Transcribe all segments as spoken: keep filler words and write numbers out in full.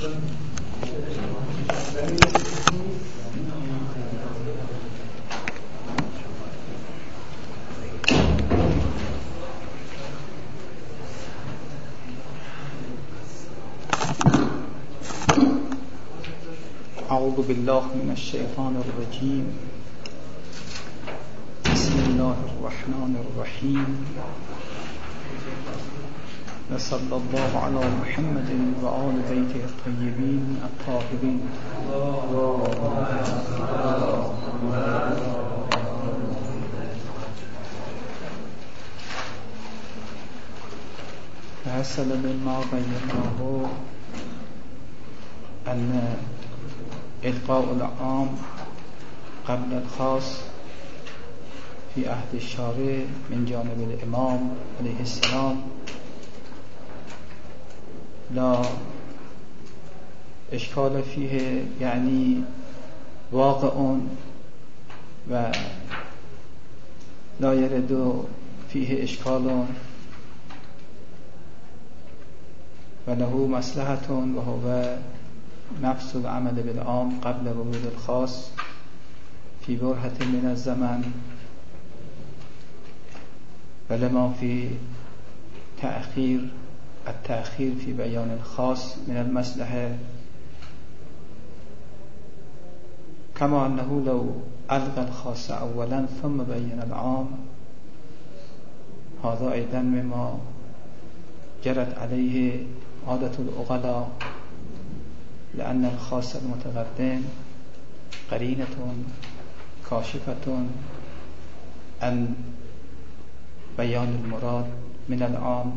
اعوذ بالله من الشیطان الرجیم. بسم الله الرحمن الرحیم. و صلی الله علی محمد و آل بیته الطیبین الطاهرین. فحصل مما بیناه ان إلقاء العام قبل الخاص في عهد الشارع من جانب الإمام عليه السلام لا إشكال فيه، يعني واقع و لا يرد فيه إشكال وله مصلحة، وهو نفس العمل بالعام قبل ورود الخاص في برهة من الزمن، ولما في تأخير التأخير في بيان الخاص من المصلحة، كما أنه لو ألغى الخاص أولا ثم بين العام، هذا أيضا مما جرت عليه عادة العقلاء، لأن الخاص المتقدم قرينة كاشفة عن بيان المراد من العام،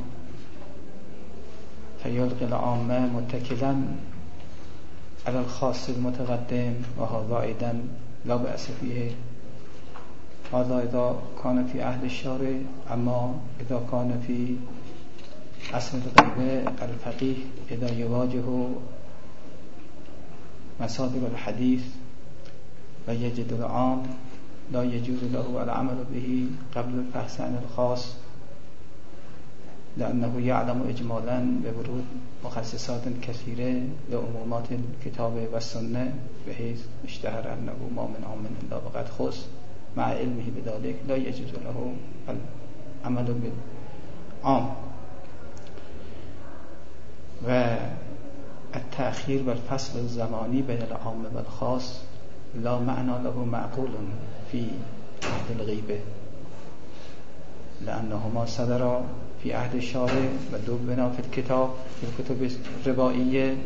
فيلقي العام متكلا على الخاص المتقدم، وهذا أيضا لا بأس فيه. هذا إذا كان في عهد الشارع. أما إذا كان في عصر الغيبة الفقيه، إذا يواجه مصادر الحديث ويجد العام، لا يجوز له العمل به قبل البحث عن الخاص، لأنه يعلم إجمالا بورود مخصصات كثيرة لعمومات الكتاب والسنة، بحيث اشتهر أنه ما من عام إلا وقد خص، مع علمه بذلك لا يجوز له العمل بالعام. و التأخير والفصل الزماني بين العام والخاص لا معنى له معقول في عهد الغيبة، لأنهما صدر في عهد الشارع ودبنا في الكتاب في الكتب الربائية،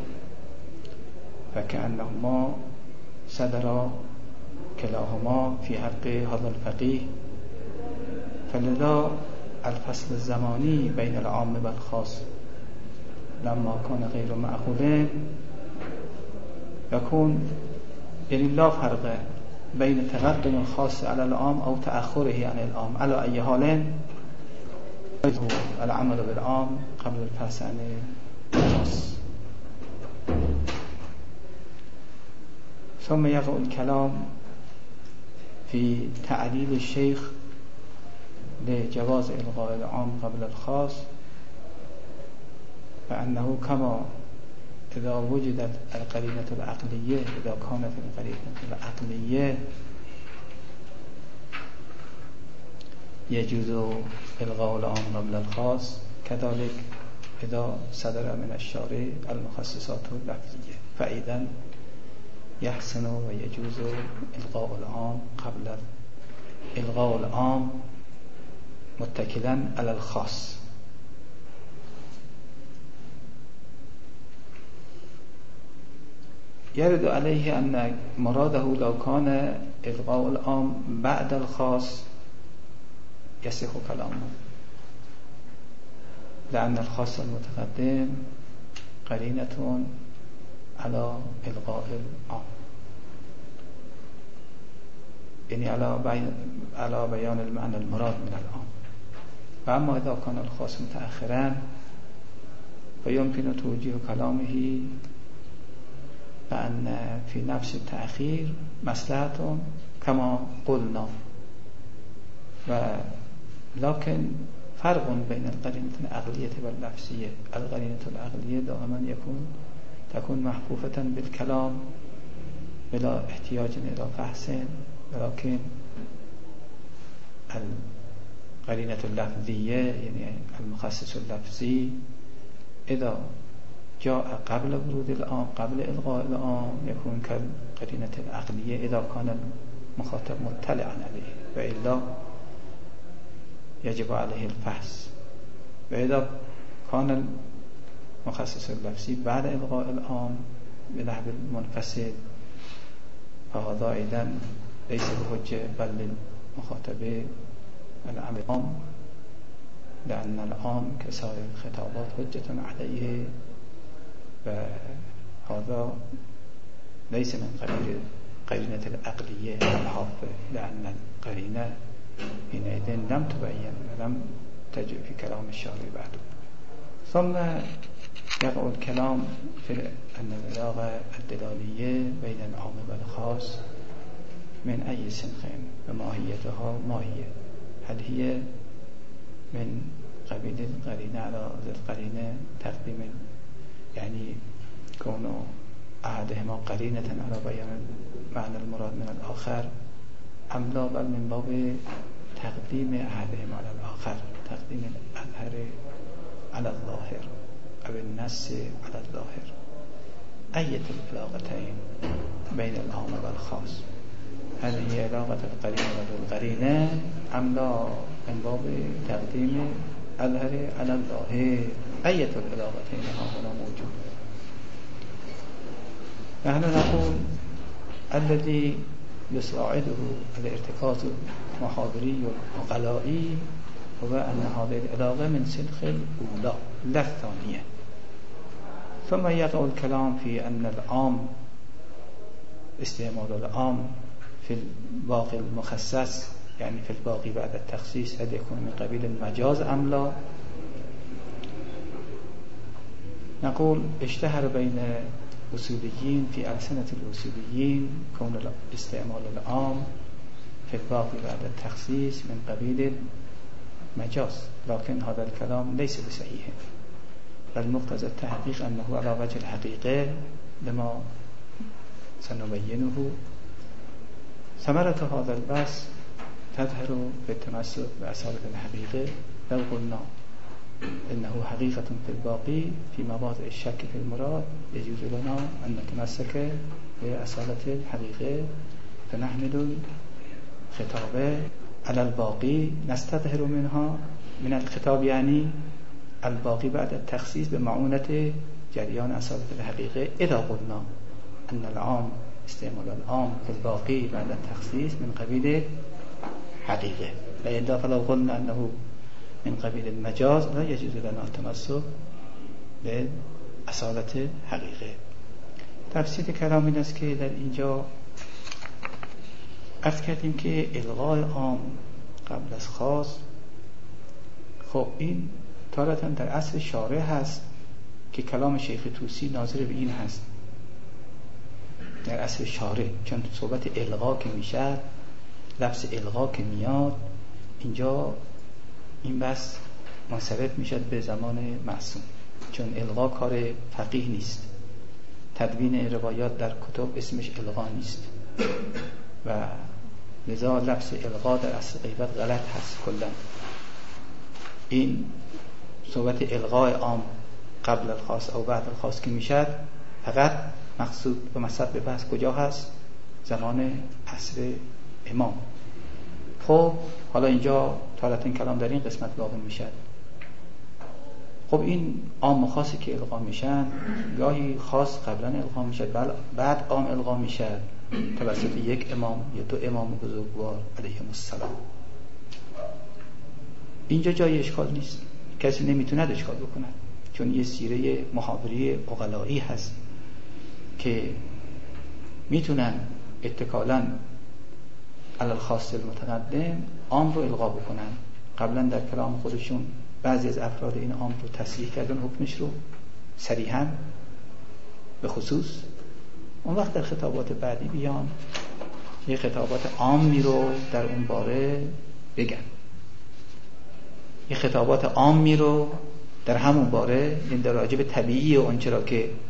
فكأنهما صدر كلاهما في حق هذا الفقيه، فلذا الفصل الزماني بين العام والخاص لما كان غير معقول يكون، يعني لا فرق بين تقدم الخاص على العام أو تأخره عن العام، على أي حال العمل بالعام قبل البحث عن الخاص. ثم يقع الكلام في تعليل الشيخ لجواز إلغاء العام قبل الخاص، فأنه كما إذا وجدت القرينة العقلية، إذا كانت القرينة العقلية يجوز إلغاء العام قبل الخاص، كذلك إذا صدر من الشارع المخصصات اللفظية، فإذا يحسن ويجوز إلغاء العام قبل إلغاء العام متكلا على الخاص. يرد عليه أن مراده لو كان إلغاء العام بعد الخاص يصح كلامه، لأن الخاص المتقدم قرينة على إلغاء العام، يعني على بيان على بيان المعنى المراد من العام. فأما إذا كان الخاص متأخرا فيمكن توجيه كلامه بأن في نفس التأخير مصلحة كما قلنا، ولكن فرق بين القرينة العقلية واللفظية. القرينة العقلية دائما يكون تكون محفوفة بالكلام بلا احتياج إلى فحص، ولكن القرينة اللفظية يعني المخصص اللفظي إذا جاء قبل ورود العام قبل إلغاء العام يكون كالقرينة العقلية إذا كان المخاطب مطلعا عليه، وإلا يجب عليه الفحص. وإذا كان المخصص اللفظي بعد إلغاء العام بنحو منفصل فهذا أيضا ليس بحجة بل للمخاطب العام، لأن العام كسائر الخطابات حجة عليه، وهذا ليس من قبيل قرينة العقلية الحافة، لأن القرينة حينئذ لم تبين ولم تجئ في كلام الشارع بعد. ثم يقع الكلام في أن العلاقة الدلالية بين العام والخاص من أي سنخ وماهيتها ما هي؟ هل هي من قبيل القرينة على القرينة تقديم، يعني كون أحدهما قرينة على بيان معنى المراد من الآخر، أم لا بل من باب تقديم أحدهما على الآخر، تقديم الأظهر على الظاهر أو النص على الظاهر. أية العلاقتين بين العام والخاص؟ هل هي علاقة القرينة بالقرينة أم لا من باب تقديم الأظهر على الظاهر؟ أية العلاقتين هنا موجود؟ نحن نقول الذي يساعده الارتكاز المحاضري العقلائي هو أن هذه العلاقة من سلخ الأولى لا الثانية. ثم يقع الكلام في أن العام استعمال العام في الباقي المخصص، يعني في الباقي بعد التخصيص، هل يكون من قبيل المجاز أم لا؟ نقول اشتهر بين أصوليين في ألسنة الأصوليين كون استعمال العام في الباقي بعد التخصيص من قبيل المجاز، لكن هذا الكلام ليس بصحيح، بل مقتضى التحقيق أنه على وجه الحقيقة لما سنبينه. ثمرة هذا البحث تظهر بالتمسك بأصالة الحقيقة. لو قلنا إنه حقيقة في الباقي في مواضع الشك في المراد يجوز لنا أن نتمسك بأصالة الحقيقة فنحمل الخطاب على الباقي، نستظهر منها من الخطاب يعني الباقي بعد التخصيص بمعونة جريان أصالة الحقيقة. إذا قلنا أن العام استعمال العام في الباقي بعد التخصيص من قبيل حقيقة، لأن فلو قلنا أنه من قبيل المجاز لا يجوز لنا التمسك بأصالة حقيقة. تفسیر کلام این است که در اینجا عرض کردیم که الغای عام قبل از خاص، خب این تارتاً در اصل شارع هست که کلام شیخ طوسی ناظر به این هست، در اصل شارع، چون صحبت الغا که میشه، لفظ الغا که میاد اینجا، این بس منصرف میشد به زمان معصوم، چون الغا کار فقیه نیست، تدوین روایات در کتب اسمش الغا نیست و لذا لفظ الغا در اصل غیبت غلط هست کلا. این صحبت الغای عام قبل الخاص او بعد الخاص که میشد فقط مقصود و مصب به بحث کجا هست؟ زمان عصر امام. خب حالا اینجا تارتین کلام در این قسمت واقع میشد. خب این عام و خاصی که الغا میشن، گاهی خاص قبلا الغا میشد بعد عام الغا میشد توسط یک امام یا دو امام بزرگوار علیهم السلام. اینجا جای اشکال نیست، کسی نمیتونه اشکال بکنه، چون یه سیره محاوری عقلایی هست که میتونن اتکالاً علی الخاص المتقدم عام رو الغا بکنن. قبلا در کلام خودشون بعضی از افراد این عام رو تصریح کردن، حکمش رو صریحاً به خصوص. اون وقت در خطابات بعدی بیان یه خطابات عامی رو در اون باره بگن، یه خطابات عامی رو در همون باره، این در راجب طبیعی و اونچرا که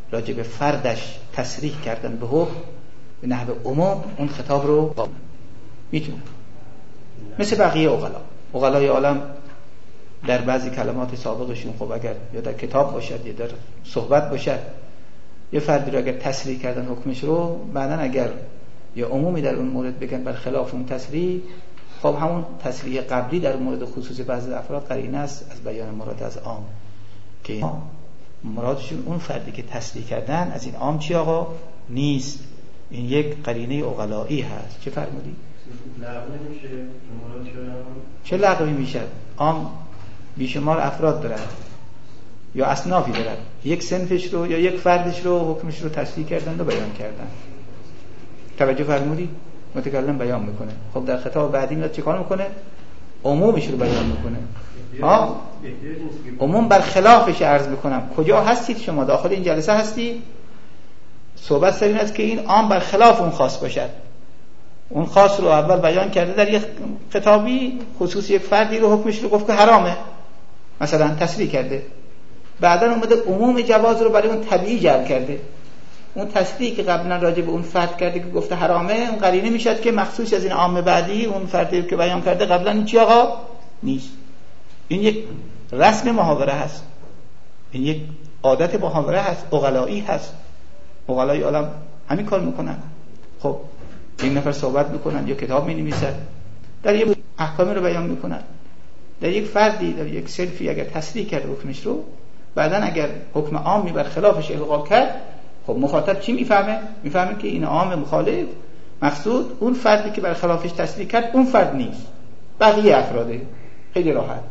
راجع به فردش تصریح کردن به حکم به نحو عموم اون خطاب رو میتونه مثل بقیه عقلا عقلای عالم در بعضی کلمات سابقشون خب اگر یا در کتاب باشد یا در صحبت باشد یه فردی رو اگر تصریح کردن حکمش رو بعدن اگر یا عمومی در اون مورد بگن بر خلاف اون تصریح، خب همون تصریح قبلی در مورد خصوص بعضی افراد قرینه است از بیان مراد از عام که مرادشون اون فردی که تصریح کردن از این عام چی آقا نیست. این یک قرینه عقلایی هست. چه فرمودی؟ لغو نمیشه چه لغوی میشه؟ عام بیشمار افراد دارد یا اصنافی دارد، یک صنفش رو یا یک فردش رو حکمش رو تصریح کردن و بیان کردن. توجه فرمودی؟ متکلم بیان میکنه. خب در خطاب بعدی میاد چه کار میکنه؟ عمومش رو بیان میکنه. ها؟ عموم بر خلافش عرض میکنم. کجا هستید شما؟ داخل این جلسه هستی؟ صحبت سر این است که این عام بر خلاف اون خاص باشد. اون خاص رو اول بیان کرده در یک خطابی، خصوص یک فردی رو حکمش رو گفت که حرامه، مثلا تصریح کرده، بعدا اومده عموم جواز رو برای اون طبیعی جعل کرده. اون تصریحی که قبلا راجع به اون فرد کرده که گفته حرامه، اون قرینه میشد که مخصوص از این عام بعدی اون فردی که بیان کرده قبلا این چی آقا نیست. این یک رسم محاوره هست، این یک عادت محاوره هست، عقلایی هست. عقلای عالم همین کار میکنن. خب یک نفر صحبت میکنن یا کتاب مینویسن، در یک احکامی رو بیان میکنن، در یک فردی در یک سلفی اگر تصریح کرد حکمش رو، بعدن اگر حکم عامی بر خلافش الغا کرد، خب مخاطب چی میفهمه؟ میفهمه که این عام مخالف مقصود اون فردی که بر خلافش تصریح کرد اون فرد نیست، بقیه افراده. خیلی راحت.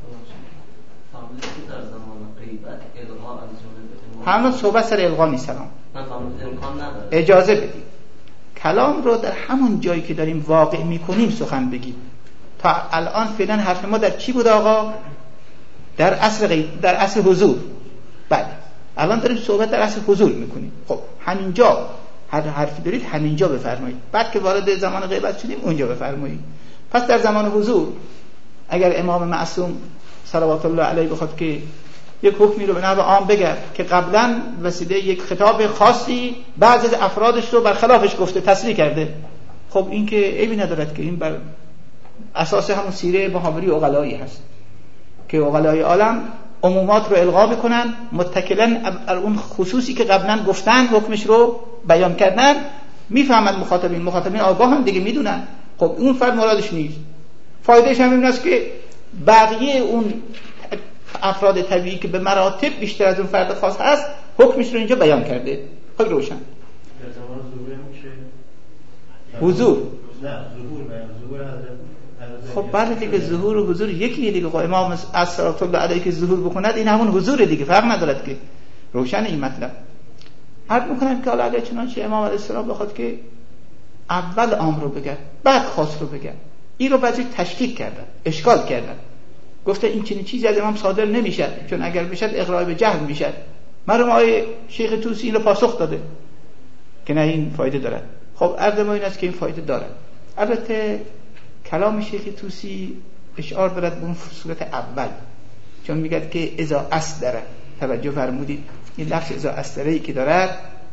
همون صحبت سر الغا نیست. اجازه بدید کلام رو در همون جایی که داریم واقع میکنیم سخن بگیم. تا الان فعلا حرف ما در چی بود آقا؟ در اصل غیب، در اصل حضور. بله الان داریم صحبت در اصل حضور میکنیم. خب همینجا هر حرفی دارید همینجا بفرمایید، بعد که وارد زمان غیبت شدیم اونجا بفرمایید. پس در زمان حضور اگر امام معصوم صلوات الله علیه بخواد که یک حکمی رو به نحو عام بگه که قبلا وسیله یک خطاب خاصی بعضی از افرادش رو برخلافش گفته تصریح کرده، خب این که عیبی ندارد که این بر اساس همون سیره محاوری عقلایی هست که عقلای عالم عمومات رو الغا بکنن، متکلن اون خصوصی که قبلا گفتن حکمش رو بیان کردن. میفهمن مخاطبین، مخاطبین آگاه هم دیگه میدونن خب اون فرد مرادش نیست. فایدهش هم این است که بقیه اون افراد طبیعی که به مراتب بیشتر از اون فرد خاص هست حکمش رو اینجا بیان کرده. خیلی روشن. در زمان ظهور میشه حضور. نه ظهور بیان ظهور حضرت. خب بله دیگه ظهور و حضور یکیه دیگه. خب امام صلوات الله علیه که ظهور بکند این همون حضور دیگه، فرق ندارد که. روشن این مطلب. عرض میکنم که حالا چنانچه امام علیه السلام بخواد که اول عام رو بگه بعد خاص رو بگه، این رو بعضی تشکیک کردن، اشکال کردن، گفته این چنین چیزی از امام صادر نمیشه چون اگر بشد اقرار به جهل میشه. مرحوم آقای شیخ طوسی این رو پاسخ داده که نه این فایده دارد. خب عرض ما این است که این فایده دارد. البته کلام شیخ طوسی اشعار دارد به اون صورت اول، چون میگه که اذا اصدره، توجه فرمودید این لفظ اذا اصدره که دارد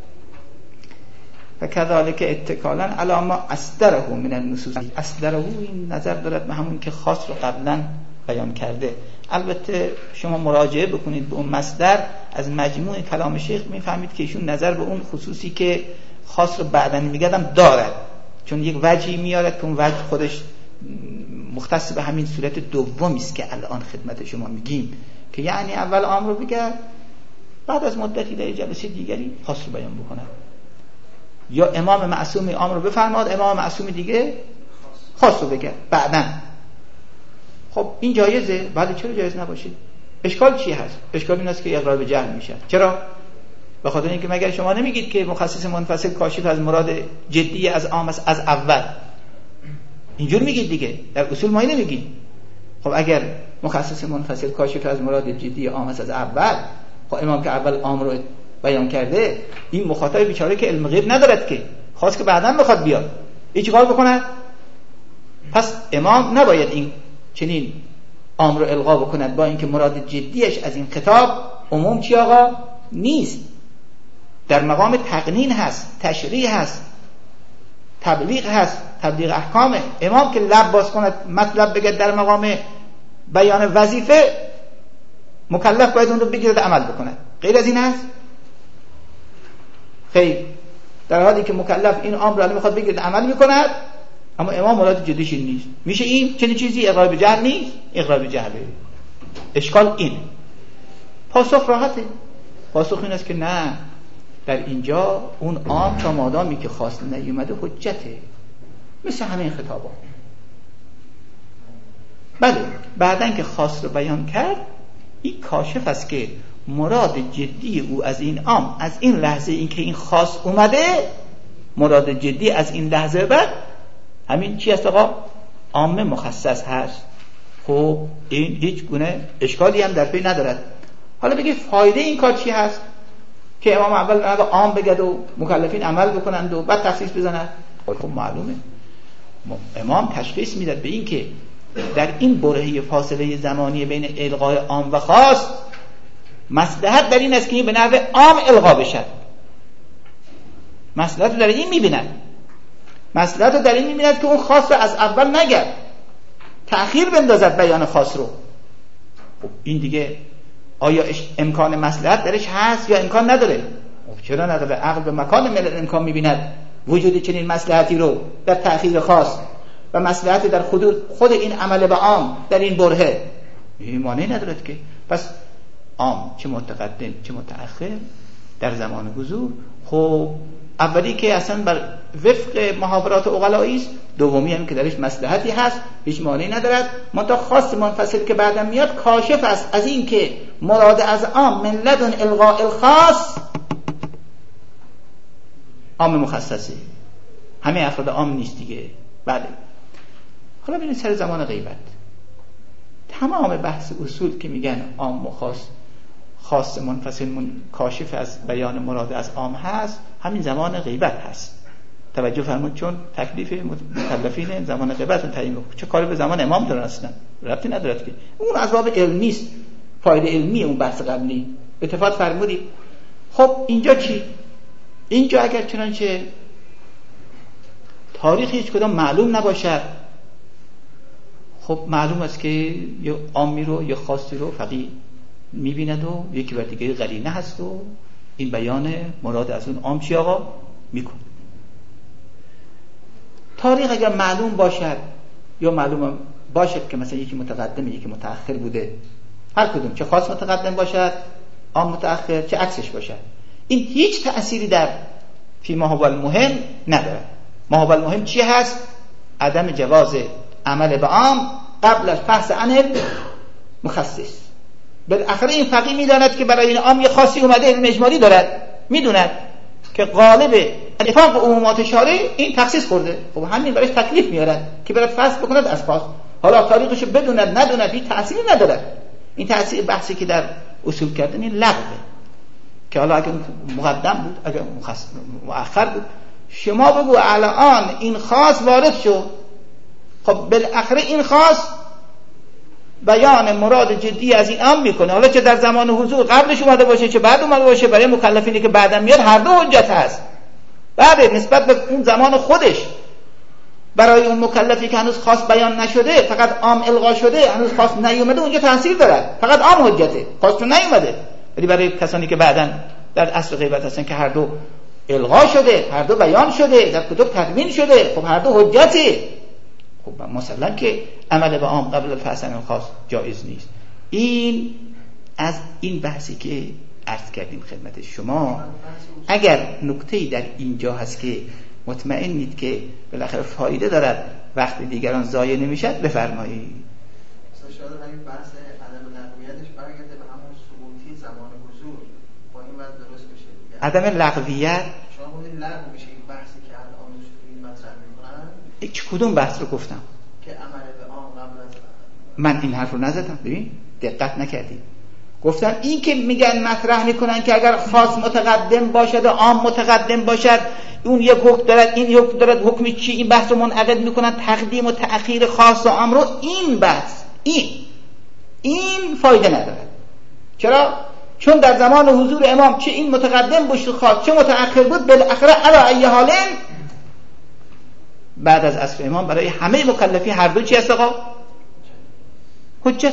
و کذالک اتکالا علی ما اصدره من النصوص. اصدره این نظر دارد به همون که خاص رو قبلا بیان کرده. البته شما مراجعه بکنید به اون مصدر از مجموع کلام شیخ میفهمید که ایشون نظر به اون خصوصی که خاص رو بعدن میگدم دارد، چون یک وجهی میارد که اون وجه خودش مختص به همین صورت دومی است که الان خدمت شما میگیم که یعنی اول عام رو بگه بعد از مدتی در جلسه دیگری خاص رو بیان بکنه، یا امام معصوم عام رو بفرماد امام معصوم دیگه خاص رو بگه بعداً. خب این جایزه؟ بله چرا جایز نباشه؟ اشکال چی هست؟ اشکال این است که اقرار به جهل میشه. چرا؟ به خاطر اینکه مگر شما نمیگید که مخصص منفصل کاشف از مراد جدی از عام است از اول، اینجور میگید دیگه، در اصول ما نمیگیم. خب اگر مخصص منفصل کاشف از مراد جدی عام است از اول، خب امام که اول عام رو بیان کرده، این مخاطب بیچاره که علم غیب ندارد که خواست که بعداً بخواد بیاد این چیکار بکنه؟ پس امام نباید این چنین عام رو الغا بکند با اینکه مراد جدیش از این خطاب عموم چی آقا نیست. در مقام تقنین هست، تشریع هست، تبلیغ هست، تبلیغ احکامه. امام که لب باز کند مطلب بگه در مقام بیان وظیفه، مکلف باید اون رو بگیرد عمل بکند. غیر از این هست؟ خیر. در حالی که مکلف این امر رو میخواد بگیرد عمل میکند، اما امام مراد جدیش این نیست. میشه این چنین چیزی اقرار به جهل نیست؟ اقرار به جهله. اشکال این. پاسخ راحته. پاسخ این است که نه، در اینجا اون عام تا مادامی که خاص نیومده حجته، مثل همین خطابا. بله بعدن که خاص رو بیان کرد، این کاشف است که مراد جدی او از این عام، از این لحظه این که این خاص اومده، مراد جدی از این لحظه بعد همین چی است آقا؟ عام مخصص هست. خب این هیچ گونه اشکالی هم در پی ندارد. حالا بگی فایده این کار چی هست که امام اول به عام بگد و مکلفین عمل بکنند و بعد تخصیص بزنند؟ خب معلومه امام تشخیص میداد به این که در این برهه فاصله زمانی بین الغای عام و خاص، مصلحت در این است که این به نحو عام الغا بشد. مصلحت در این میبیند مصلحت در این میبیند که اون خاص رو از اول نگرد، تأخیر بندازد بیان خاص رو. خب این دیگه آیا امکان مصلحت درش هست یا امکان نداره؟ چرا نداره؟ عقل به مکان ملل امکان میبیند وجود چنین مصلحتی رو در تأخیر خاص و مصلحت در خود خود این عمل به عام در این برهه. این مانعی ندارد که پس عام چه متقدم چه متأخر در زمان حضور، خب اولی که اصلا بر وفق محاورات عقلایی است، دومی هم که درش مصلحتی هست، هیچ مانعی ندارد. منتها خاص منفصل که بعدم میاد کاشف است از این که مراد از عام من لدن الغاء الخاص عام مخصصه، همه افراد عام نیست دیگه. بله حالا ببینید سر زمان غیبت، تمام بحث اصول که میگن عام و خاص، خاص منفصل من کاشف از بیان مراد از عام هست، همین زمان غیبت هست. توجه فرمود، چون تکلیف مکلفین زمان غیبت رو تعیین می‌کنه. چه کاری به زمان امام دارن؟ اصلا ربطی نداره که اون از باب علمی است، فایده علمی اون بحث قبلی. اتفاق فرمودید. خب اینجا چی؟ اینجا اگر چنانچه تاریخ هیچ کدام معلوم نباشد، خب معلوم است که یه عامی رو یه خاصی رو فقیه میبیند و یکی بر دیگه قرینه هست و این بیان مراد از اون عام چی آقا میکنه. تاریخ اگر معلوم باشد یا معلوم باشد که مثلا یکی متقدم یکی متأخر بوده، هر کدوم چه خاص متقدم باشد عام متأخر چه عکسش باشد، این هیچ تأثیری در فی ما هو المهم نداره. ما هو المهم چی هست؟ عدم جواز عمل به عام قبل از بحث عن مخصص. بالاخره این فقیه میداند که برای این عام یه خاصی اومده، علم اجمالی دارد، میدوند که غالب اتفاق عمومات شارع این تخصیص خورده. خب همین برایش تکلیف میارد که برای فصل بکند از پاس. حالا تاریخش بدوند ندوند هیچ تأثیری ندارد. این تأثیر بحثی که در اصول کردن این لغوه، که حالا اگر مقدم بود اگر مؤخر بود، شما بگو الان این خاص وارد شد، خب بالاخره این خاص بیان مراد جدی از این عام میکنه. حالا چه در زمان حضور قبلش اومده باشه چه بعد اومده باشه، برای مکلفینی که بعدم میاد هر دو حجت هست. بعد نسبت به اون زمان خودش برای اون مکلفی که هنوز خاص بیان نشده، فقط عام الغا شده، هنوز خاص نیومده، اونجا تاثیر دارد، فقط عام حجته، خاص تو نیومده. ولی برای کسانی که بعداً در اصل غیبت هستن که هر دو الغا شده، هر دو بیان شده، در کتب تدوین شده، خب هر دو حجته. خب مثلا که عمل به عام قبل الفحصن خاص جایز نیست. این از این بحثی که عرض کردیم خدمت شما. اگر نکته‌ای در اینجا هست که مطمئنید که بالاخره فایده دارد وقت دیگران ضایع نمیشد بفرمایید. شاید همین بحث عدم لغویتش برگرده به همون ثبوتی زمان حضور، با این وضع درست بشه دیگه. عدم لغویت شما بودین لغو میشه این بحثی که الان این مطرح میکنن. چه کدوم بحث رو گفتم؟ که عمل به عام قبل از من این حرف رو نزدم. ببین دقت نکردید. گفتم این که میگن مطرح میکنن که اگر خاص متقدم باشد و عام متقدم باشد، اون یک حکم دارد این یک حکم دارد، حکمی چی؟ این بحث رو منعقد میکنن تقدیم و تأخیر خاص و عام رو. این بحث این این فایده ندارد. چرا؟ چون در زمان حضور امام چه این متقدم بود خواست چه متأخر بود، بالاخره علی ای حال بعد از عصر امام برای همه مکلفین هر دو چی است آقا؟ حجت.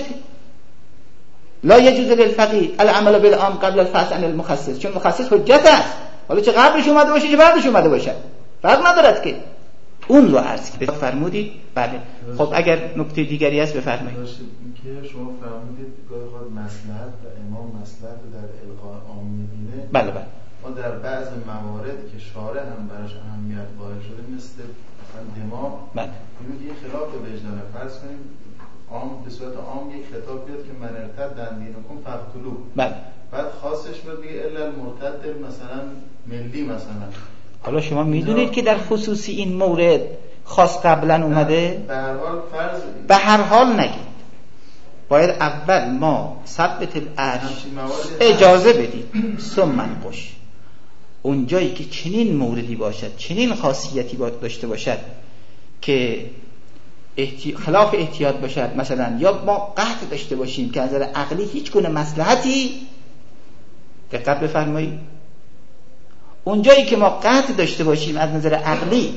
لا یجوز للفقیه العمل بالعام قبل الفحص عن المخصص، چون مخصص حجت است، حالا چه قبلش اومده باشه چه بعدش اومده باشه فرق ندارد که. اون رو عرض فرمودید. بله خب اگر نکته دیگری هست بفرمایید. که شما فرمودید گاهی اوقات مصلحت و امام مصلحت رو در القاء عام می‌بینه. بله بله. ما در بعض موارد که شارع هم براش اهمیت قائل شده مثل مثلا دماغ، بله اینو دیگه خلاف وجدانه. فرض کنیم عام به صورت عام یک خطاب بیاد که من ارتد عن دینکم فاقتلوه، بله بعد خاصش بیاد بگه الا المرتد مثلا ملی مثلا. حالا شما میدونید که در خصوصی این مورد خاص قبلا اومده؟ به هر حال فرض به هر حال نگید، باید اول ما ثبت الاجر اجازه بدید ثم انقش. اون جایی که چنین موردی باشد چنین خاصیتی داشته باشد که احتی... خلاف احتیاط باشد، مثلا یا ما قطع داشته باشیم که از نظر عقلی هیچ گونه مصلحتی، دقت بفرمایید، اون جایی که ما قطع داشته باشیم از نظر عقلی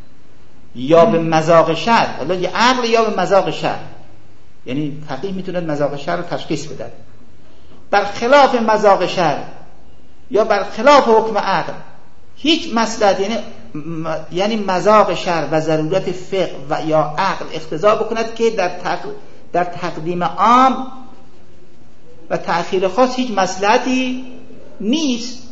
یا به مذاق شرع، حالا یا عقل یا به مذاق شرع، یعنی فقیه میتونه مذاق شرع رو تشخیص بده، بر خلاف مذاق شرع یا بر خلاف حکم عقل هیچ مصلحت، یعنی یعنی مذاق شرع و ضرورت فقه و یا عقل اقتضا بکند که در تق... در تقدیم عام و تأخیر خاص هیچ مصلحتی نیست.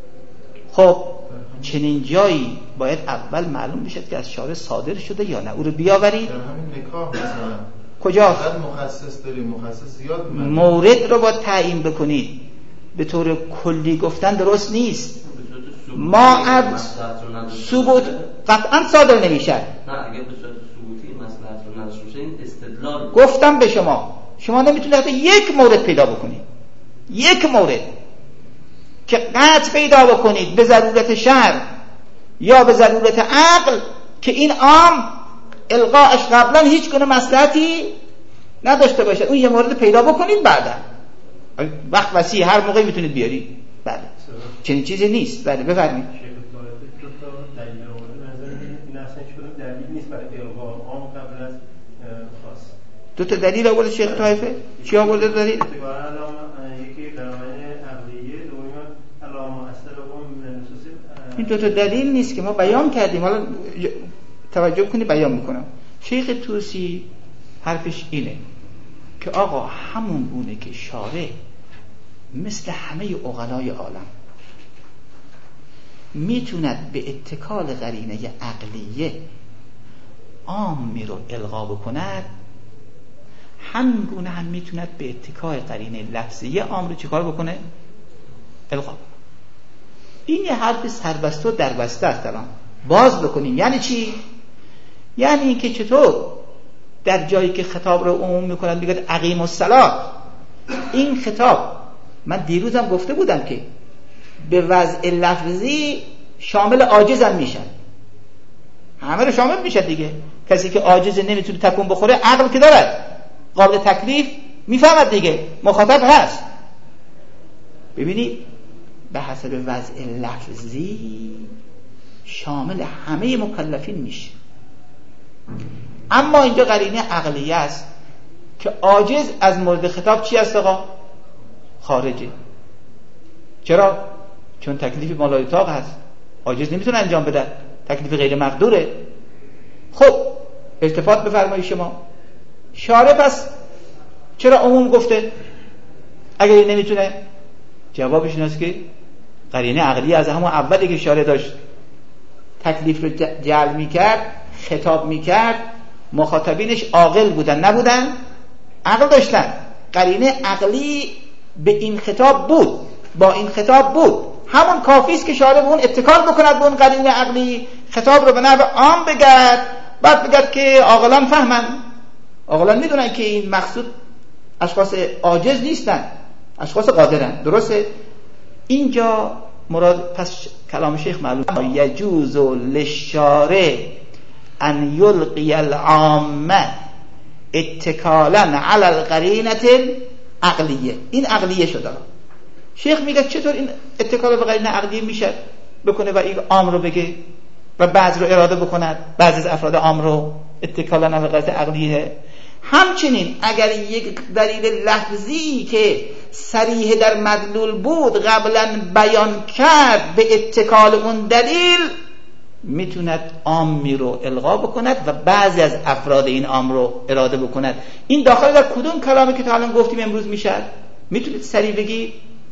خب چنین جایی باید اول معلوم بشد که از شارع صادر شده یا نه، او رو بیاورید. در همین نکاح مثلا کجاست؟ بعد مخصص داریم، مخصص زیاد میاد. مورد رو باید تعیین بکنید، به طور کلی گفتن درست نیست. ما از ثبوت قطعا صادر نمیشه. نه اگه به صورت ثبوتی مصلحت رو نداشته باشه این استدلال. گفتم به شما شما نمیتونید حتی یک مورد پیدا بکنید، یک مورد که قطع پیدا بکنید به ضرورت شرع یا به ضرورت عقل که این عام القاءش قبلا هیچ گونه مصلحتی نداشته باشه. اون یه مورد پیدا بکنید، بعدا وقت وسیع هر موقع میتونید بیارید. بله چنین چیزی نیست. بله بفرمایید. دو تا دلیل آورده شیخ طایفه. چی آورده دلیل؟ یکی علامه عقلیه، دومی علامه اثر اون نصوص. این دو تا دلیل نیست که ما بیان کردیم، حالا توجه کنید بیان میکنم. شیخ طوسی حرفش اینه که آقا همون گونه که شارع مثل همه عقلای عالم میتوند به اتکال قرینه عقلیه عامی رو الغا بکند، همین گونه هم میتوند به اتکای قرینه لفظیه عام رو چیکار بکنه؟ الغا. این یه حرف سربسته و دربسته است. الان باز بکنیم یعنی چی؟ یعنی اینکه چطور در جایی که خطاب رو عموم میکنند میگه اقیم الصلاة، این خطاب من دیروزم گفته بودم که به وضع لفظی شامل عاجزم میشن، همه رو شامل میشه دیگه. کسی که عاجز نمیتونه تکون بخوره عقل که دارد، قابل تکلیف میفهمد دیگه، مخاطب هست. ببینید به حسب وضع لفظی شامل همه مکلفین میشه. اما اینجا قرینه عقلیه است که عاجز از مورد خطاب چی است آقا؟ خارجه. چرا؟ چون تکلیف مالای طاق هست، عاجز نمیتونه انجام بده، تکلیف غیر مقدوره. خب التفات بفرمایید شما، شارع پس چرا عموم گفته اگر نمیتونه؟ جوابش این است که قرینه عقلیه از همون اولی که شارع داشت تکلیف رو جعل میکرد، خطاب میکرد، مخاطبینش عاقل بودن نبودن؟ عقل داشتن. قرینه عقلی به این خطاب بود، با این خطاب بود. همون کافی است که شارع به اون اتکال بکند، به اون قرینه عقلی خطاب رو به نحو عام بگرد، بعد بگرد که عاقلان فهمن، عاقلان میدونن که این مقصود اشخاص عاجز نیستن، اشخاص قادرن. درسته؟ اینجا مراد پس کلام شیخ معلوم یجوز للشارع ان یلقی العامه اتکالا علی القرینه عقلیه. این عقلیه شده. شیخ میگه چطور این اتکال به قرینه عقلی میشه بکنه و این عام رو بگه و بعض رو اراده بکند، بعضی از افراد عام رو اتکالا به قرینه عقلیه. همچنین اگر یک دلیل لفظی که صریح در مدلول بود قبلا بیان کرد به اتکال اون دلیل، میتوند عامی رو الغا بکند و بعضی از افراد این عام رو اراده بکند. این داخل در کدوم کلامی که تا الان گفتیم امروز میشه؟ میتونید سریع بگی؟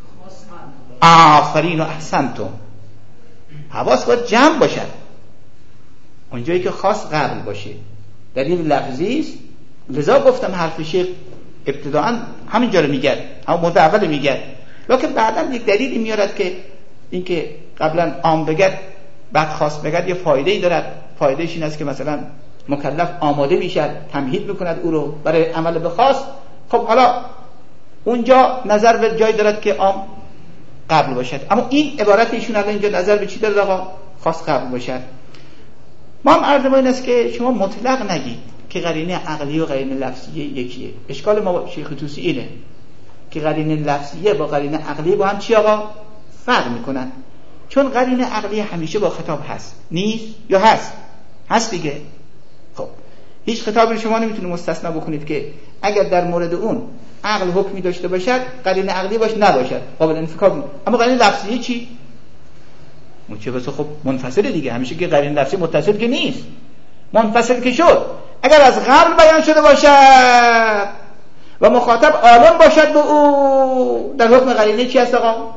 آفرین و احسنتم. حواس باید جمع باشد. اونجایی که خاص قبل باشه دلیل لفظی است. لذا گفتم حرف شیخ ابتداعا همینجا رو میگه، همون موضوع اول میگه، لکن بعدا یک دلیلی میارد که اینکه قبلا عام بگد بعد خاص بگد یه فایده ای دارد. فایدهش این است که مثلا مکلف آماده میشه، تمهید میکند او رو برای عمل به خاص. خب حالا اونجا نظر به جای دارد که عام قبل باشد، اما این عبارت ایشون الان اینجا نظر به چی دارد؟ آقا خاص قبل باشد. ما هم عرض ما این است که شما مطلق نگید که قرینه عقلی و قرینه لفظیه یکیه. اشکال ما با شیخ طوسی اینه که قرینه لفظیه با قرینه عقلی با هم چی آقا فرق میکنن. چون قرینه عقلی همیشه با خطاب هست، نیست یا هست؟ هست دیگه. خب هیچ خطابی شما نمیتونه مستثنا بکنید که اگر در مورد اون عقل حکمی داشته باشد قرینه عقلی باش نباشد، قابل انفکاک. اما قرینه لفظیه چی؟ اون چه بس خب منفصله دیگه. همیشه که قرینه لفظی متصل که نیست، منفصل که شد. اگر از قبل بیان شده باشد و مخاطب عالم باشد به او، در حکم قرینه چی هست آقا؟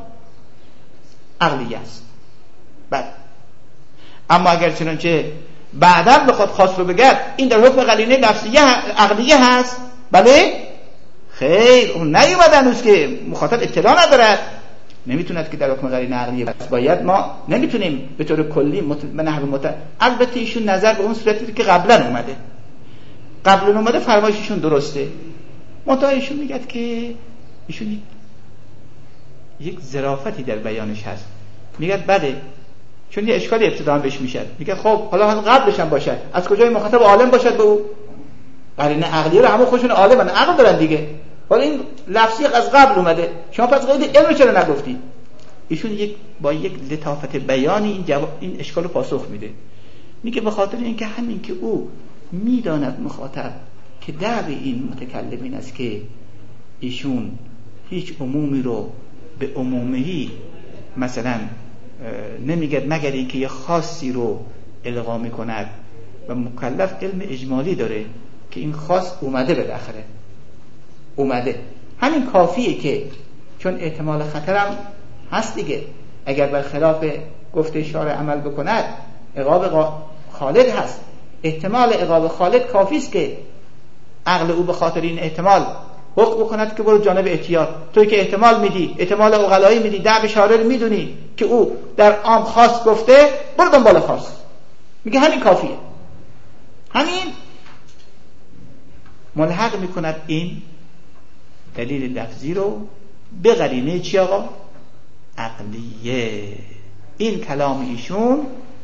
عقلی است. بله. اما اگر چنانچه بعداً بخواد خاص رو بگرد این در حکم قرینه لفظیه عقلیه هست، بله؟ خیر، اون نیومد هنوز که مخاطب اطلاع ندارد، نمیتوند که در حکم قرینه عقلیه. بس باید ما نمیتونیم به طور کلی به نحو مت البته ایشون نظر به اون صورتی که قبلا اومده قبلا اومده فرمایششون درسته. منتها ایشون میگه که ایشون یک ظرافتی در بیانش هست. میگه بله، چون یه اشکالی ابتداً بهش میشه. میگه خب حالا قبلش هم باشد، از کجای مخاطب عالم باشد به او؟ قرینه عقلیه رو همون خودشون عالمن، عقل دارن دیگه. حالا این لفظی از قبل اومده، شما پس قید علم چرا نگفتی؟ ایشون یک با یک لطافت بیانی این جواب این اشکال رو پاسخ میده. میگه به خاطر اینکه همین که او میداند مخاطب که دعو این متکلمین است که ایشون هیچ عمومی رو به عمومی مثلا نمیگه مگر اینکه یه خاصی رو القا میکند و مکلف علم اجمالی داره که این خاص اومده بالاخره اومده. همین کافیه که چون احتمال خطرم هست دیگه، اگر برخلاف گفته شارع عمل بکند عقاب خالد هست، احتمال عقاب خالد کافی است که عقل او به خاطر این احتمال حکم بکند که برو جانب احتیاط. توی که احتمال میدی، احتمال عقلایی میدی، دعو شارع میدونی که او در عام خاص گفته، برو دنبال خاص. میگه همین کافیه. همین ملحق میکند این دلیل لفظی رو به قرینه چی آقا؟ عقلیه. این کلام ایشون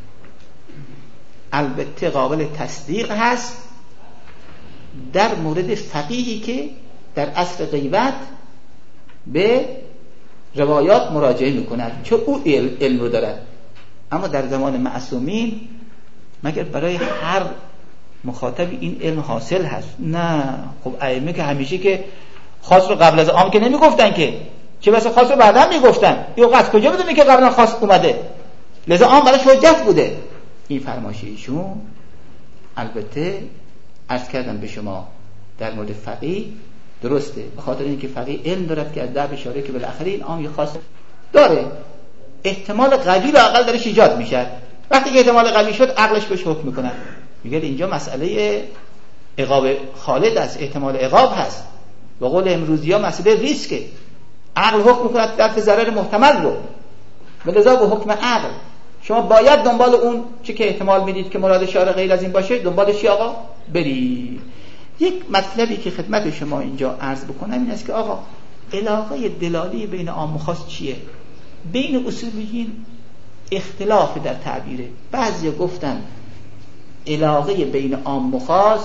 البته قابل تصدیق هست در مورد فقیهی که در عصر غیبت به روایات مراجعه میکند، چون او علم رو دارد. اما در زمان معصومین مگر برای هر مخاطب این علم حاصل هست؟ نه. خب ائمه که همیشه که خاص رو قبل از عام که نمیگفتن که، چه بسا خاص رو بعدا میگفتن. یا از کجا بدونه که قبلا خاص اومده؟ لذا عام براش حجت بوده. این فرمایش ایشون البته عرض کردم به شما در مورد فقیه درسته، به خاطر اینکه فقیه علم دارد که از دعو اشاره که بالاخره این عام یه خاص داره، احتمال قوی رو عقل درش ایجاد میشه. وقتی که احتمال قوی شد عقلش بهش حکم میکنه. میگه اینجا مسئله عقاب خالد است، احتمال عقاب هست. به قول امروزی‌ها مسئله ریسکه. عقل حکم میکند در ضرر محتمل رو، لذا به حکم عقل شما باید دنبال اون چی که احتمال میدید که مراد شارع غیر از این باشه دنبالش چی آقا بری. یک مطلبی که خدمت شما اینجا عرض بکنم این است که آقا علاقه دلالی بین عام و خاص چیه؟ بین اصولیین اختلاف در تعبیره. بعضی گفتن علاقه بین عام و خاص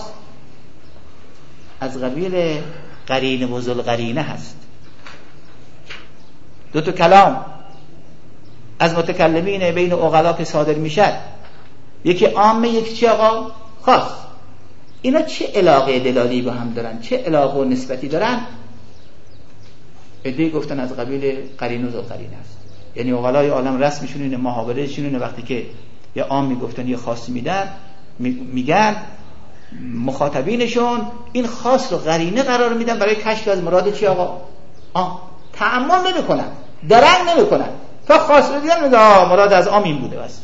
از قبیل قرینه و ذوالقرینه هست. دو تا کلام از متکلمین بین عقلا که صادر میشد، یکی عامه یکی چی آقا؟ خاص. اینا چه علاقه دلالی با هم دارن؟ چه علاقه و نسبتی دارن؟ ادعی گفتن از قبیل قرین و ذوالقرین است. یعنی عقلای عالم رسمشون اینه، محاورهشون اینه، وقتی که یه عام میگفتن یه خاص میدن میگن مخاطبینشون این خاص رو قرینه قرار میدن برای کشف از مراد چی آقا؟ آه تعمل نمیکنن، درنگ نمیکنن، تا خاص رو دیدن میگن آه مراد از عام این بوده، بس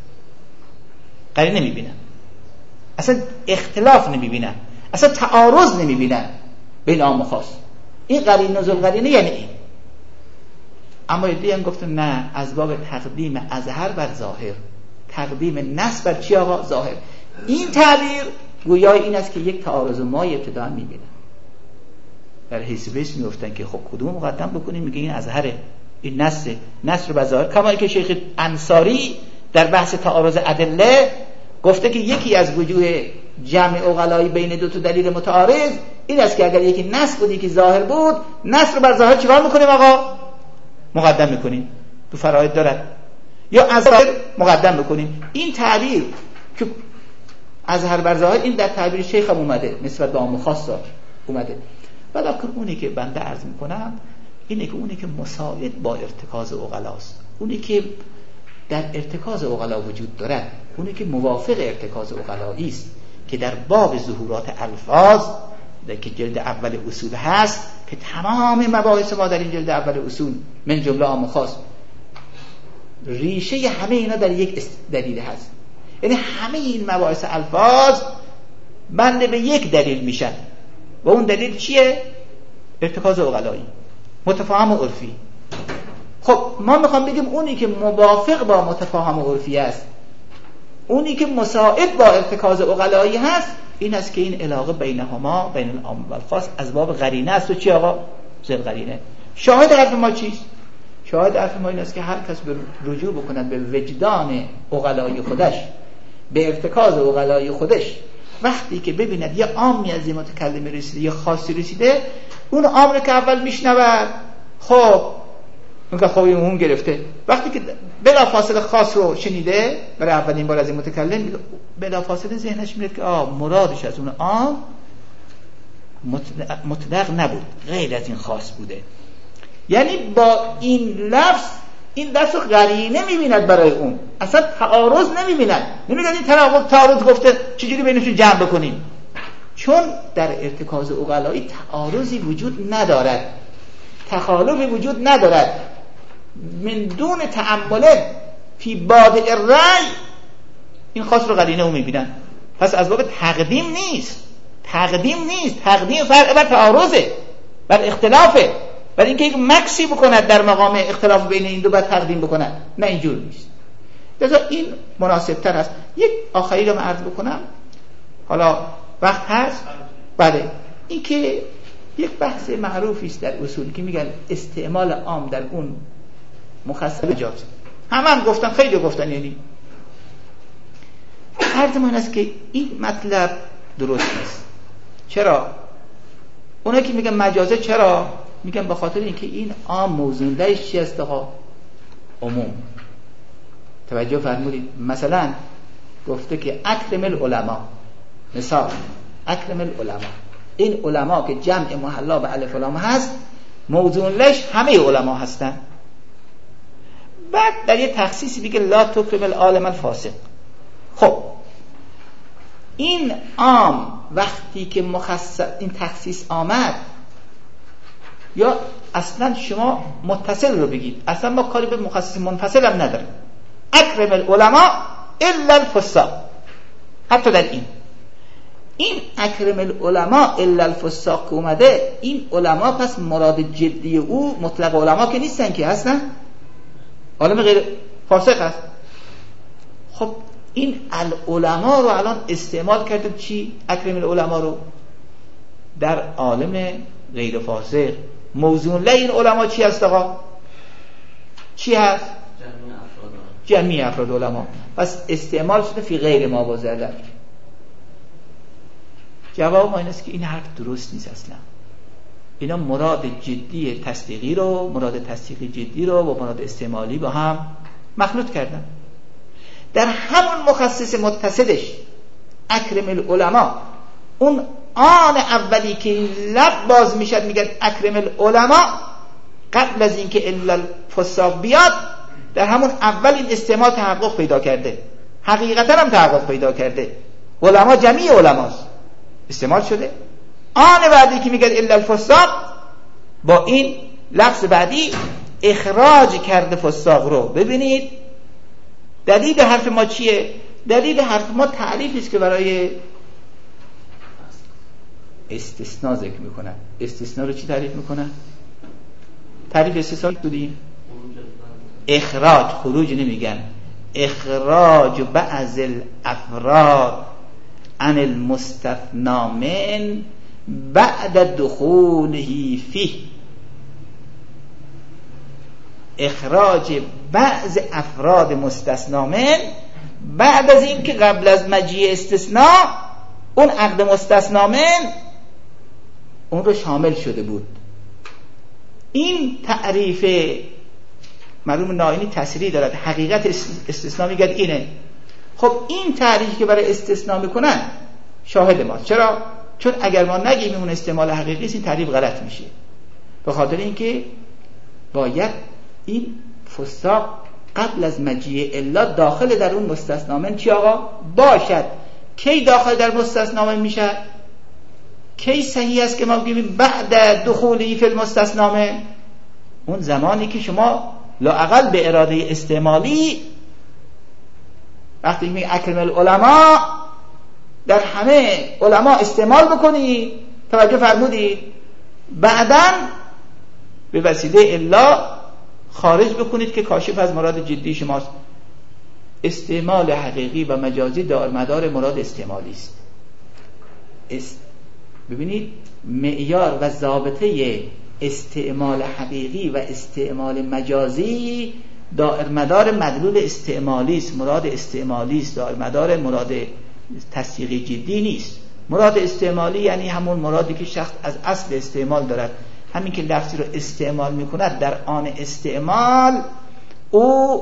قرینه نمیبینن، اصلا اختلاف نمیبینن، اصلا تعارض نمیبینن بین عام و خاص. این قرینه و ذوالقرینه یعنی این. اما ایده هم گفتن نه، از باب تقدیم اظهر بر ظاهر، تقدیم نص بر چی آقا؟ ظاهر. این تعبیر گویای این است که یک تعارض مای ابتدا میبینن، در حیث بیس میگفتن که خب کدوم مقدم بکنیم؟ میگه این اظهره، این نصه، نص رو به ظاهر. کما که شیخ انصاری در بحث تعارض ادله گفته که یکی از وجوه جمع عقلای بین دو تا دلیل متعارض این است که اگر یکی نص بود یکی ظاهر بود، نص رو بر ظاهر چیکار میکنیم آقا؟ مقدم میکنیم، تو فرائض دارد، یا از ظاهر مقدم میکنیم. این تعبیر که اظهر بر ظاهر، این در تعبیر شیخ هم اومده، نسبت به عام و خاص اومده. ولیکن اونی که بنده عرض میکنم اینه که اونی که مساعد با ارتکاز عقلاست، اونی که در ارتکاز عقلا وجود دارد، اونی که موافق ارتکاز عقلایی است، که در باب ظهورات الفاظ که جلد اول اصول هست، که تمام مباحث ما در این جلد اول اصول من جمله عام و خاص ریشه همه اینا در یک دلیل هست. یعنی همه این مباحث الفاظ بنده به یک دلیل میشن و اون دلیل چیه؟ ارتکاز عقلایی، متفاهم و عرفی. خب ما میخوام بگیم اونی که موافق با متفاهم و عرفی است، اونی که مساعد با ارتکاز عقلایی هست، این است که این علاقه بینهما، بین العام و الخاص، از باب قرینه است. و چی آقا؟ ذوالقرینه. شاهد حرف ما چیست؟ شاهد حرف ما این است که هر کس به رجوع بکند به وجدان عقلای خودش، به ارتکاز عقلای خودش، وقتی که ببیند یه عامی از این متکلم رسیده، یه خاصی رسیده، اون عام رو که اول میشنود، خب اون که خوبی اون گرفته، وقتی که بلا فاصله خاص رو شنیده برای اولین بار از این متکلم، بلا فاصله ذهنش میاد که آه مرادش از اون عام مطلق نبود، غیر از این خاص بوده. یعنی با این لفظ این دست رو قرینه میبیند برای اون، اصلا تعارض نمیبیند. نمیگن این تناقض تعارض گفته چجوری بینشون جمع بکنیم، چون در ارتکاز عقلایی تعارضی وجود ندارد، تخالفی وجود ندارد. من دون تأمل فی بادئ الرأی این خاص رو قرینه رو میبینن. پس از باب تقدیم نیست، تقدیم نیست، تقدیم فرع بر تعارضه، بر اختلافه، بر اینکه یک مکسی بکند در مقام اختلاف بین این دو، بعد تقدیم بکند. نه اینجور نیست. لذا این مناسب تر است. یک آخری رو من عرض بکنم، حالا وقت هست. بله، این که یک بحث معروفی است در اصول که میگن استعمال عام در اون مخصص جاست. همه هم گفتن، خیلی گفتن. یعنی عرض من است که این مطلب درست نیست. چرا؟ اونایی که میگن مجازه، چرا؟ میگن به خاطر اینکه این عام موضوع لهش چی است؟ عموم. توجه فرمودید؟ مثلا گفته که اکرم العلماء، مثال اکرم العلماء، این علما که جمع محلا به الف و لام هست، موضوع لهش همه علما هستن. بعد در یه تخصیصی بگه لا تکرم العالم الفاسق. خب این عام وقتی که مخصص این تخصیص آمد، یا اصلا شما متصل رو بگید، اصلا ما کاری به مخصص منفصل هم نداریم. اکرم العلماء الا الفساق. حتی در این این اکرم العلماء الا الفساق که اومده، این علما پس مراد جدی او مطلق علما که نیستن، که هستن عالم غیر فاسق هست. خب این العلماء رو الان استعمال کرده چی؟ اکرم العلماء رو در عالم غیر فاسق. موضوع له این علما چی هست آقا؟ چی هست؟ جمعی افراد علما. پس استعمال شده فی غیر ما بازردن. جواب ما این است که این حرف درست نیست اصلا. اینا مراد جدی تصدیقی رو، مراد تصدیقی جدی رو با مراد استعمالی با هم مخلوط کردن. در همون مخصص متصلش اکرم العلماء، اون آن اولی که این لب باز میشد میگن اکرم العلماء، قبل از اینکه الا الفساق بیاد، در همون اول این استعمال تحقق پیدا کرده، حقیقتا هم تحقق پیدا کرده. علما جمعی علماست، استعمال شده. آن بعدی که میگن الا الفساق، با این لفظ بعدی اخراج کرده فساق رو. ببینید دلیل حرف ما چیه؟ دلیل حرف ما تعریفی است که برای استثناء ذکر میکنن. استثناء رو چی تعریف میکنن؟ تعریف استثناء بودیم؟ اخراج، خروج نمیگن. اخراج بعض الافراد عن المستثنى من بعد دخوله فيه. اخراج بعض افراد مستثنى من بعد از این که قبل از مجیء استثناء اون عقد مستثنى من اون رو شامل شده بود. این تعریف مرحوم نائینی تصریح دارد. حقیقت استثناء میگه اینه. خب این تعریفی که برای استثناء میکنن شاهد ماست. چرا؟ چون اگر ما نگیم اون استعمال حقیقی است، این تعریف غلط میشه. به خاطر اینکه باید این فساق قبل از مجیء الا داخل در اون مستثنا من چی آقا باشد. کی داخل در مستثنا من میشه؟ کی صحیح است که ما بگیم بعد دخولی فی المستثنا من؟ اون زمانی که شما لااقل به اراده استعمالی وقتی میگه اکرم العلماء در همه علما استعمال بکنی، توجه فرمودید، بعداً به وسیله الا خارج بکنید که کاشف از مراد جدی شماست. استعمال حقیقی و مجازی دار مدار مراد استعمالی است. است... ببینید معیار و ضابطه استعمال حقیقی و استعمال مجازی دائر مدار مدلول استعمالی است، مراد استعمالی است، دائر مدار مراد تصدیقی جدی نیست. مراد استعمالی یعنی همون مرادی که شخص از اصل استعمال دارد، همین که لفظی رو استعمال میکند در آن استعمال او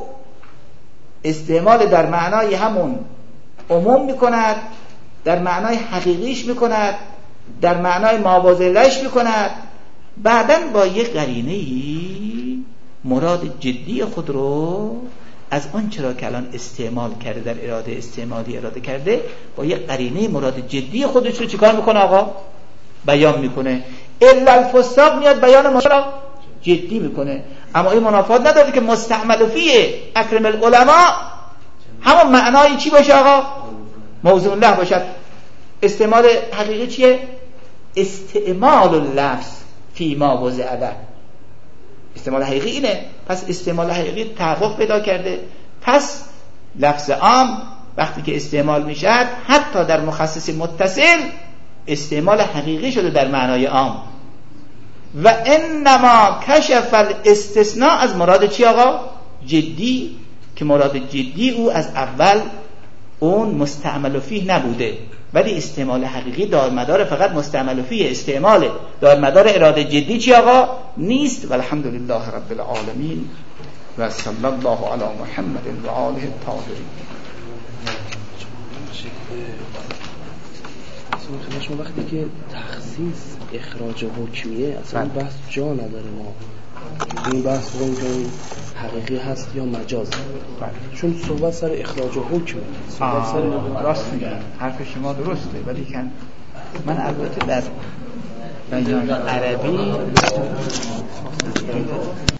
استعمال در معنای همون عموم میکند، در معنای حقیقیش میکند، در معنای مابازلش میکند، بعداً با یک قرینه‌ای مراد جدی خود رو از آن چرا که الان استعمال کرده در اراده استعمالی اراده کرده، با یک قرینه مراد جدی خودش رو چیکار میکنه آقا؟ بیان میکنه. الا الفساق میاد بیان مراد جدی میکنه. اما این منافات نداره که مستعمل فیه اکرم العلماء همون معنای چی باشه آقا؟ موضوع الله باشد. استعمال حقیقی چیه؟ استعمال اللفظ فی ما وضع له. استعمال حقیقی اینه. پس استعمال حقیقی تحقق پیدا کرده. پس لفظ عام وقتی که استعمال میشد حتی در مخصص متصل استعمال حقیقی شده در معنای عام. و انما کشف الاستثناء از مراد چی آقا؟ جدی، که مراد جدی او از اول اون مستعمل فیه نبوده، ولی استعمال حقیقی دار مدار فقط مستعمل فیه استعماله، دار مدار اراده جدی چی آقا؟ نیست. والحمد لله رب العالمین و صلی الله علی محمد و آله الطاهرین. شما وقتی که تخصیص اخراج حکمیه اصلا این بحث جا نداره. ما این بحث رو اینجا حقیقی هست یا مجاز، چون صحبت سر اخراج حکم، صحبت سر راست میگن، حرف شما درسته، ولی که من البته در بیان عربی